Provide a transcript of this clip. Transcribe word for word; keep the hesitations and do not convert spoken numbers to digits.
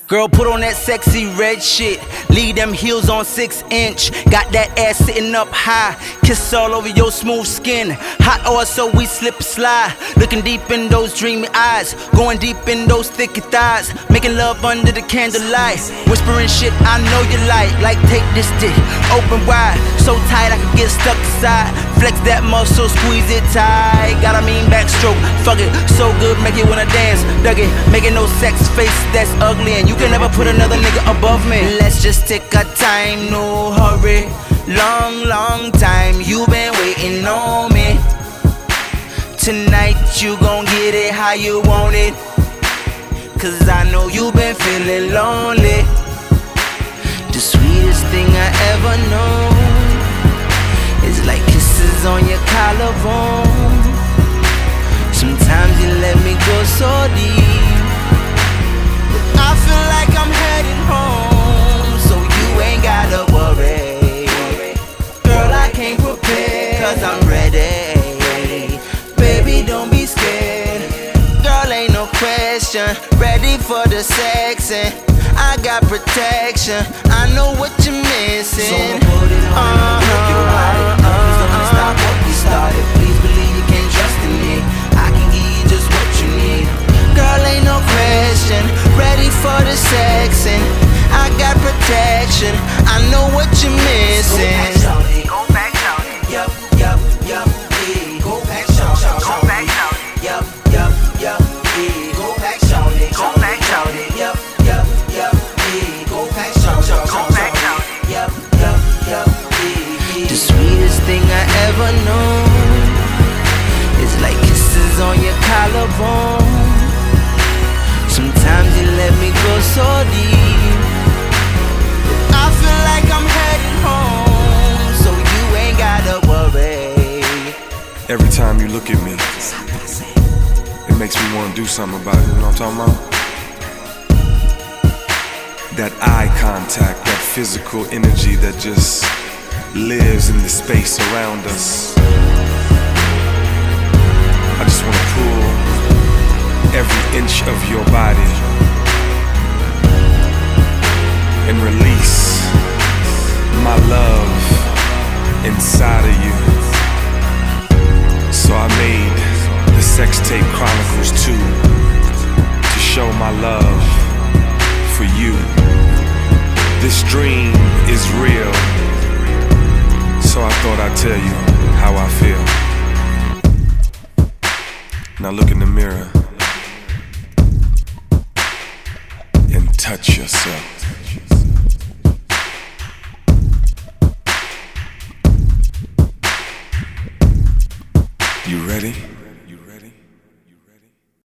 Girl, put on that sexy red shit. Leave them heels on six inch. Got that ass sitting up high. Kiss all over your smooth skin. Hot oil so we slip and slide. Looking deep in those dreamy eyes. Going deep in those thicky thighs. Making love under the candlelight. Whispering shit I know you like. Like take this dick, open wide. So tight I can get stuck inside. Flex that muscle, squeeze it tight. Got a mean backstroke, fuck it. So good, make you wanna dance. Dug it, making no sex face that's ugly. And you can never put another nigga above me. Let's just take our time, no hurry. Long, long time, you been waiting on me. Tonight you gon' get it how you want it. Cause I know you been feeling lonely. The sweetest thing I ever know is like kisses on your collarbone. Sometimes you let me go so deep. I feel like I'm headed home, so you ain't gotta worry. Girl, I can't prepare, cause I'm ready. Baby, don't be scared. Girl, ain't no question. Ready for the sex and I got protection. I know what you're missing. So put it on uh-huh, you, make it right. Please don't wanna stop what we started. Please believe you can trust in me. I can give you just what you need. Girl, ain't no question. Ready for the sex and I got protection. I know what you're missing. Go back, shawty. Yup, yup, yup, yeah. Go back, shawty. Go back, shawty. Yup, yup, yup, yeah. Go back, shawty. Go back, shawty. Yup, yup, yup, yeah. Go back, shawty. Go back, shawty. Yup, yup, yup, yeah. The sweetest thing I ever know is like kisses on your collarbone. Sometimes you let me go so deep. I feel like I'm headed home, so you ain't gotta worry. Every time you look at me, it makes me want to do something about it. You know what I'm talking about? That eye contact, that physical energy that just lives in the space around us. I just want to pull every inch of your body and release my love inside of you. So I made the Sex Tape Chronicles two to show my love for you. This dream is real, so I thought I'd tell you how I feel. Now look in the mirror and touch yourself. You ready?